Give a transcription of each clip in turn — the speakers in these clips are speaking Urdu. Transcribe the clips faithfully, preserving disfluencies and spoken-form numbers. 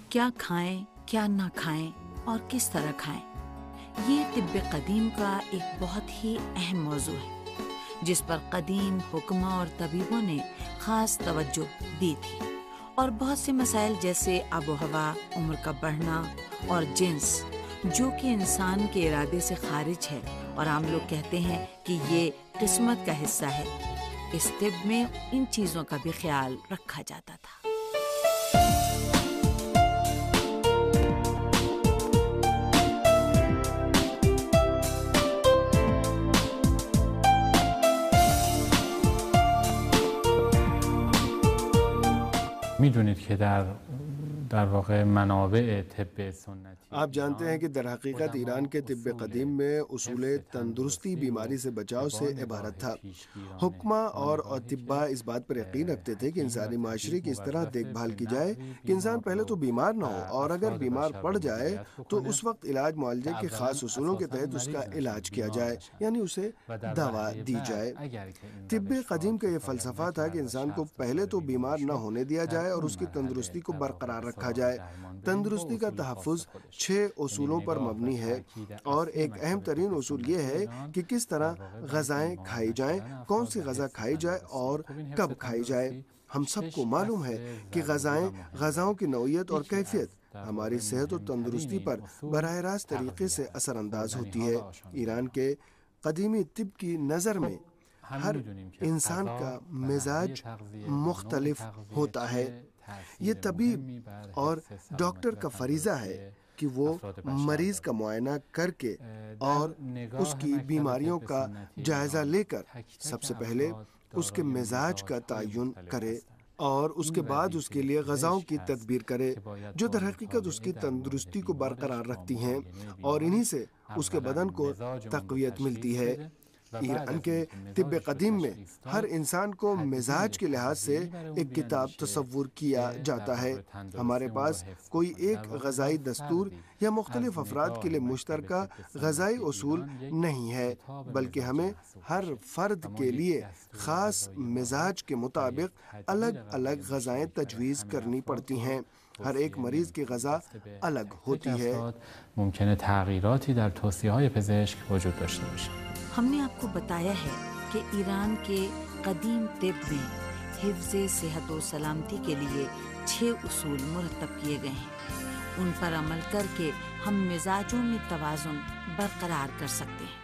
کیا کھائیں کیا نہ کھائیں اور کس طرح کھائیں، یہ طب قدیم کا ایک بہت ہی اہم موضوع ہے جس پر قدیم حکماء اور طبیبوں نے خاص توجہ دی تھی، اور بہت سے مسائل جیسے آب و ہوا، عمر کا بڑھنا اور جنس جو کہ انسان کے ارادے سے خارج ہے اور عام لوگ کہتے ہیں کہ یہ قسمت کا حصہ ہے، اس طب میں ان چیزوں کا بھی خیال رکھا جاتا تھا۔ میدونید که در در واقع منابع طب سنتی آپ جانتے ہیں کہ در حقیقت ایران کے طب قدیم میں اصول تندرستی بیماری سے بچاؤ سے عبارت تھا۔ حکماء اور اطباء اس بات پر یقین رکھتے تھے کہ انسانی معاشرے کی اس طرح دیکھ بھال کی جائے کہ انسان پہلے تو بیمار نہ ہو، اور اگر بیمار پڑ جائے تو اس وقت علاج معالجے کے خاص اصولوں کے تحت اس کا علاج کیا جائے، یعنی اسے دوا دی جائے۔ طب قدیم کا یہ فلسفہ تھا کہ انسان کو پہلے تو بیمار نہ ہونے دیا جائے اور اس کی تندرستی کو برقرار رکھا جائے۔ تندرستی کا تحفظ چھ اصولوں پر مبنی ہے، اور ایک اہم ترین اصول یہ ہے کہ کس طرح غذائیں کھائی جائیں، کون سی غذا کھائی جائے اور کب کھائی جائے۔ ہم سب کو معلوم ہے کہ غذائیں، غذاؤں کی نوعیت اور کیفیت ہماری صحت و تندرستی پر براہ راست طریقے سے اثر انداز ہوتی ہے۔ ایران کے قدیمی طب کی نظر میں ہر انسان کا مزاج مختلف ہوتا ہے۔ یہ طبیب اور ڈاکٹر کا فریضہ ہے کہ وہ مریض کا معائنہ کر کے اور اس کی بیماریوں کا جائزہ لے کر سب سے پہلے اس کے مزاج کا تعین کرے اور اس کے بعد اس کے لیے غذاؤں کی تدبیر کرے جو در حقیقت اس کی تندرستی کو برقرار رکھتی ہیں، اور انہی سے اس کے بدن کو تقویت ملتی ہے۔ ایران کے طب قدیم میں ہر انسان کو مزاج کے لحاظ سے ایک کتاب تصور کیا جاتا ہے۔ ہمارے پاس کوئی ایک غذائی دستور یا مختلف افراد کے لیے مشترکہ غذائی اصول نہیں ہے، بلکہ ہمیں ہر فرد کے لیے خاص مزاج کے مطابق الگ الگ غذائیں تجویز کرنی پڑتی ہیں۔ ہر ایک مریض کی غذا الگ ہوتی ہے۔ ممکنه تغییراتی در توصیه‌های پزشک وجود داشته باشه۔ ہم نے آپ کو بتایا ہے کہ ایران کے قدیم طب میں حفظ صحت و سلامتی کے لیے چھ اصول مرتب کیے گئے ہیں، ان پر عمل کر کے ہم مزاجوں میں توازن برقرار کر سکتے ہیں۔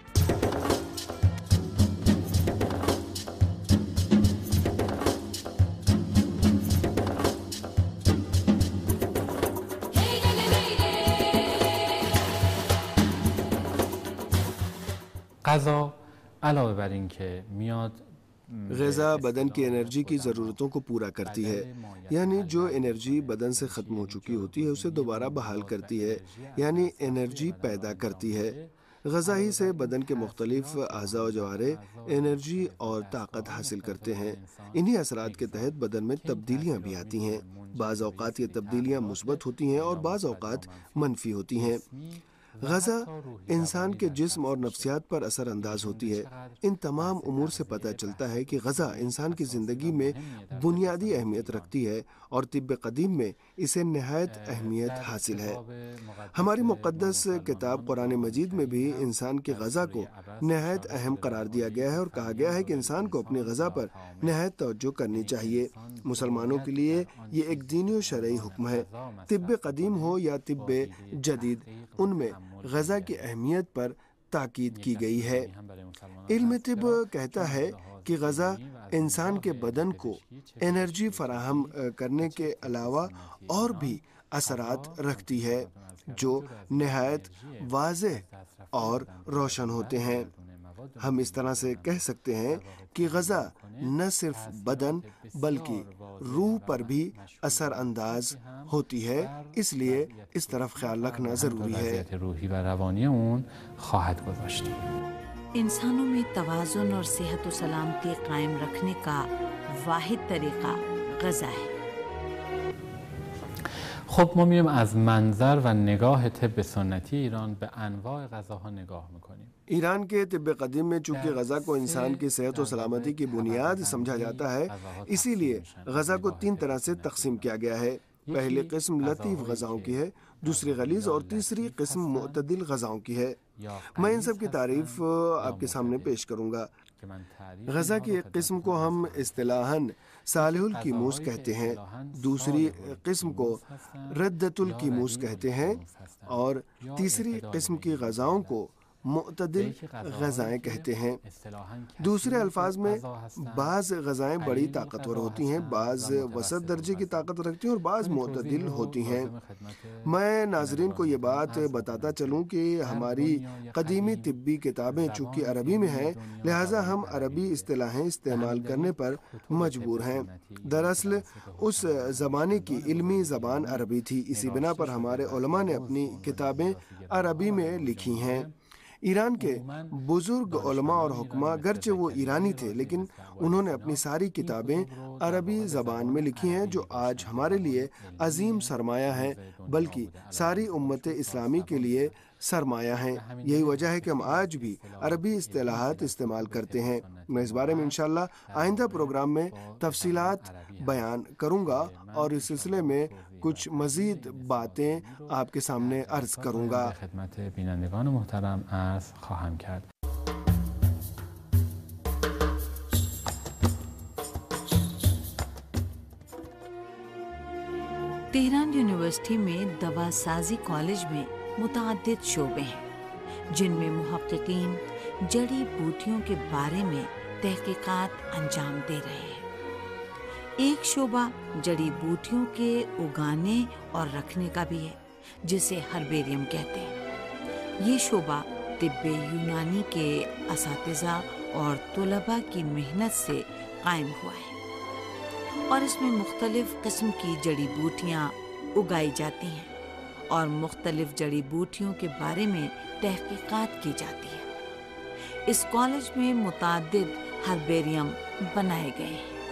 غذا علاوه بر این که میاد غذا بدن کی انرجی کی ضرورتوں کو پورا کرتی ہے، یعنی جو انرجی بدن سے ختم ہو چکی ہوتی ہے اسے دوبارہ بحال کرتی ہے، یعنی انرجی پیدا کرتی ہے۔ غذا ہی سے بدن کے مختلف اعضاء و جوارح انرجی اور طاقت حاصل کرتے ہیں۔ انہی اثرات کے تحت بدن میں تبدیلیاں بھی آتی ہیں۔ بعض اوقات یہ تبدیلیاں مثبت ہوتی ہیں اور بعض اوقات منفی ہوتی ہیں۔ غذا انسان کے جسم اور نفسیات پر اثر انداز ہوتی ہے۔ ان تمام امور سے پتہ چلتا ہے کہ غذا انسان کی زندگی میں بنیادی اہمیت رکھتی ہے، اور طب قدیم میں اسے نہایت اہمیت حاصل ہے۔ ہماری مقدس کتاب قرآن مجید میں بھی انسان کی غذا کو نہایت اہم قرار دیا گیا ہے، اور کہا گیا ہے کہ انسان کو اپنی غذا پر نہایت توجہ کرنی چاہیے۔ مسلمانوں کے لیے یہ ایک دینی و شرعی حکم ہے۔ طب قدیم ہو یا طب جدید، ان میں غذا کی اہمیت پر تاکید کی گئی ہے۔ علم طب کہتا ہے کہ غذا انسان کے بدن کو انرجی فراہم کرنے کے علاوہ اور بھی اثرات رکھتی ہے جو نہایت واضح اور روشن ہوتے ہیں۔ ہم اس طرح سے کہہ سکتے ہیں کہ غذا نہ صرف بدن بلکہ روح پر بھی اثر انداز ہوتی ہے، اس لیے اس طرف خیال رکھنا ضروری ہے۔ روحی و روانی اون خواهد گذاشت۔ انسانوں میں توازن اور صحت و سلامتی قائم رکھنے کا واحد طریقہ غذا ہے۔ خب ما میایم از منظر و نگاه طب سنتی ایران به انواع غذاها نگاه میکنیم۔ ایران کے طب قدیم میں چونکہ غذا کو انسان کی صحت و سلامتی کی بنیاد سمجھا جاتا ہے، اسی لیے غذا کو تین طرح سے تقسیم کیا گیا ہے۔ پہلی قسم لطیف غذاؤں کی ہے، دوسری غلیظ اور تیسری قسم معتدل غذاؤں کی ہے۔ میں ان سب کی تعریف آپ کے سامنے پیش کروں گا۔ غذا کی ایک قسم کو ہم اصطلاحاً صالح الکیموس کہتے ہیں، دوسری قسم کو ردۃ الکیموس کہتے ہیں اور تیسری قسم کی غذاؤں کو معتدل غذائیں کہتے ہیں۔ دوسرے الفاظ میں بعض غذائیں بڑی طاقتور ہوتی ہیں، بعض وسط درجے کی طاقت رکھتی ہیں اور بعض معتدل ہوتی ہیں۔ میں ناظرین کو یہ بات بتاتا چلوں کہ ہماری قدیمی طبی کتابیں چونکہ عربی میں ہیں، لہٰذا ہم عربی اصطلاحیں استعمال کرنے پر مجبور ہیں۔ دراصل اس زمانے کی علمی زبان عربی تھی، اسی بنا پر ہمارے علماء نے اپنی کتابیں عربی میں لکھی ہیں۔ ایران کے بزرگ علماء اور حکماء گرچہ وہ ایرانی تھے، لیکن انہوں نے اپنی ساری کتابیں عربی زبان میں لکھی ہیں، جو آج ہمارے لیے عظیم سرمایہ ہیں، بلکہ ساری امت اسلامی کے لیے سرمایہ ہیں۔ یہی وجہ ہے کہ ہم آج بھی عربی اصطلاحات استعمال کرتے ہیں۔ میں اس بارے میں انشاءاللہ آئندہ پروگرام میں تفصیلات بیان کروں گا اور اس سلسلے میں کچھ مزید باتیں آپ کے سامنے عرض کروں گا۔ خدمت بینندگان محترم عرض خواهم کرد۔ تہران یونیورسٹی میں دوا سازی کالج میں متعدد شعبے ہیں، جن میں محققین جڑی بوٹیوں کے بارے میں تحقیقات انجام دے رہے ہیں۔ ایک شعبہ جڑی بوٹیوں کے اگانے اور رکھنے کا بھی ہے، جسے ہربیریم کہتے ہیں۔ یہ شعبہ طب یونانی کے اساتذہ اور طلباء کی محنت سے قائم ہوا ہے، اور اس میں مختلف قسم کی جڑی بوٹیاں اگائی جاتی ہیں اور مختلف جڑی بوٹیوں کے بارے میں تحقیقات کی جاتی ہے۔ اس کالج میں متعدد ہربیریم بنائے گئے ہیں۔